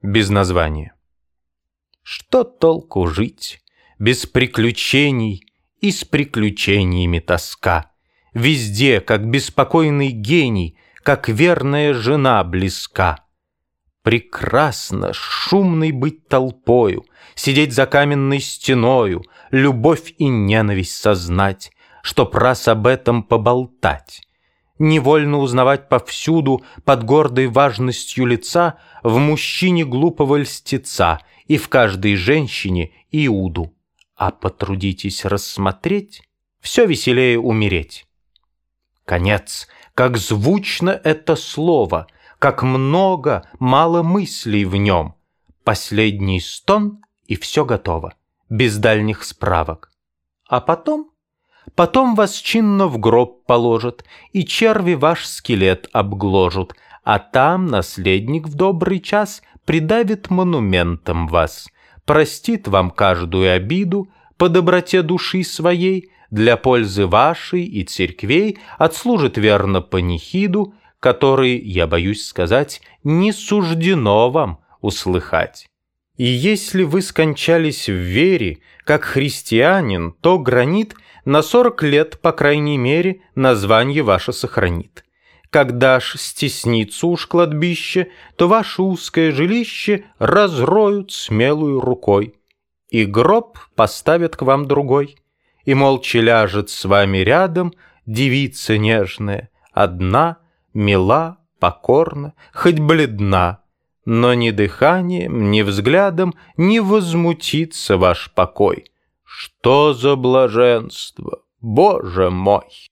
Без названия. Что толку жить без приключений и с приключениями тоска? Везде, как беспокойный гений, как верная жена близка. Прекрасно шумной быть толпою, сидеть за каменной стеною, любовь и ненависть сознать, чтоб раз об этом поболтать. Невольно узнавать повсюду под гордой важностью лица в мужчине глупого льстеца и в каждой женщине Иуду. А потрудитесь рассмотреть, все веселее умереть. Конец, как звучно это слово, как много, мало мыслей в нем. Последний стон, и все готово, без дальних справок. А потом вас чинно в гроб положат, и черви ваш скелет обгложат, а там наследник в добрый час придавит монументом вас, простит вам каждую обиду по доброте души своей, для пользы вашей и церквей отслужит верно панихиду, который, я боюсь сказать, не суждено вам услыхать. И если вы скончались в вере, как христианин, то гранит на 40 лет, по крайней мере, название ваше сохранит. Когда ж стеснится уж кладбище, то ваше узкое жилище разроют смелую рукой, и гроб поставят к вам другой, и молча ляжет с вами рядом девица нежная, одна, мила, покорна, хоть бледна, но ни дыханием, ни взглядом не возмутится ваш покой. Что за блаженство, Боже мой!